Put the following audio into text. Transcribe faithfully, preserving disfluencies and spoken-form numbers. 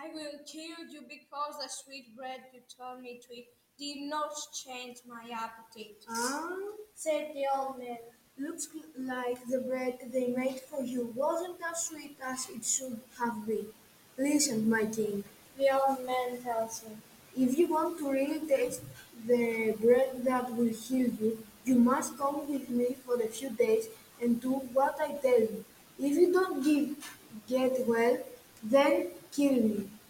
I will kill you because the sweet bread you turned me to eat did not change my appetite, Ah, said the old man. looks like the bread they made for you wasn't as sweet as it should have been. Listen, my king, The old man tells him. if you want to really taste the bread that will heal you, you must come with me for a few days and do what I tell you. If you don't give, get well, then kill me.